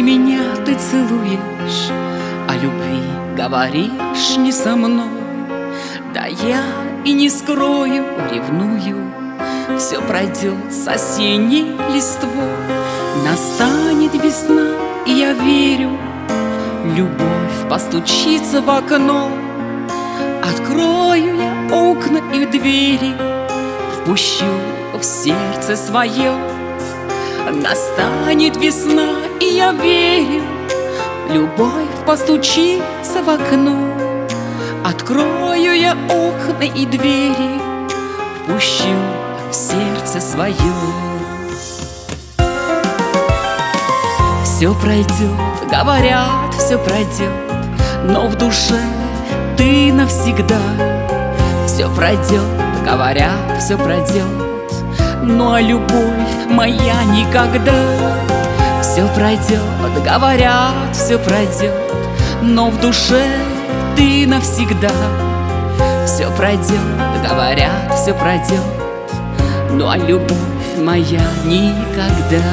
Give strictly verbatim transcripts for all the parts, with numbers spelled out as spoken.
не меня ты целуешь, о любви говоришь не со мной. Да я и не скрою, ревную, все пройдет с осенней листвой. Настанет весна, и я верю, любовь постучится в окно. Открою я окна и двери, впущу в сердце свое. Настанет весна, и я верю, любовь постучится в окно. Открою я окна и двери, впущу в сердце свое. Все пройдет, говорят, все пройдет, но в душе ты навсегда. Все пройдет, говорят, все пройдет, но любовь моя никогда. Все пройдет, говорят, все пройдет, но в душе ты навсегда. Все пройдет, говорят, все пройдет, но любовь моя никогда.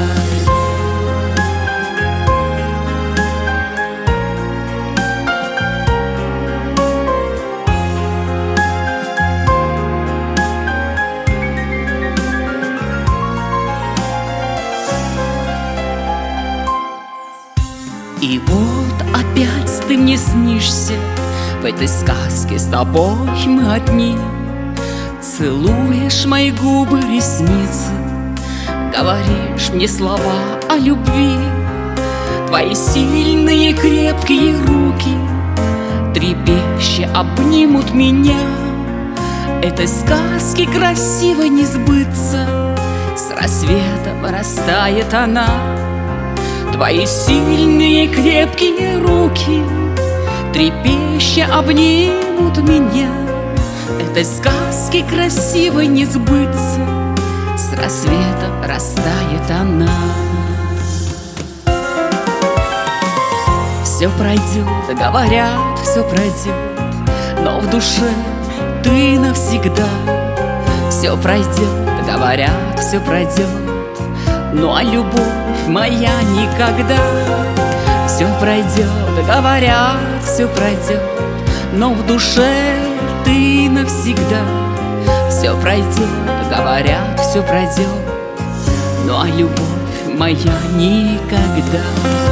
И вот опять ты мне снишься, в этой сказке с тобой мы одни. Целуешь мои губы, ресницы, говоришь мне слова о любви. Твои сильные крепкие руки трепеща обнимут меня. Этой сказки красиво не сбыться, с рассветом растает она. Твои сильные крепкие руки трепеща обнимут меня. Этой сказки красиво не сбыться, с рассветом растает она. Все пройдет, говорят, все пройдет, но в душе ты навсегда. Все пройдет, говорят, все пройдет, ну а любовь моя никогда. Все пройдет, говорят, все пройдет, но в душе ты навсегда. Все пройдет, говорят, все пройдет, ну а любовь моя никогда.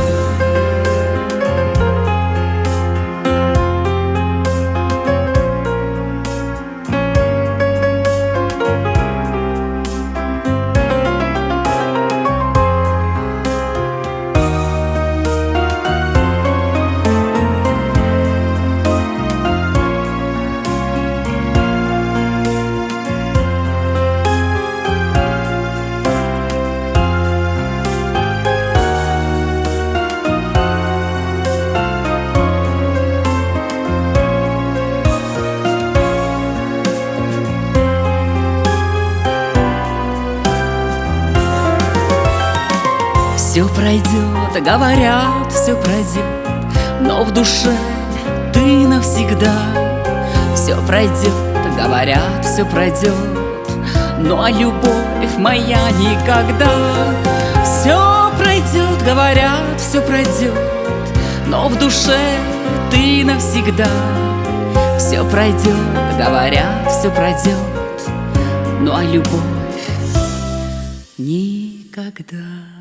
Все пройдет, говорят, все пройдет, но в душе ты навсегда. Все пройдет, говорят, все пройдет, ну а любовь моя никогда. Все пройдет, говорят, все пройдет, но в душе ты навсегда. Все пройдет, говорят, все пройдет, ну а любовь никогда.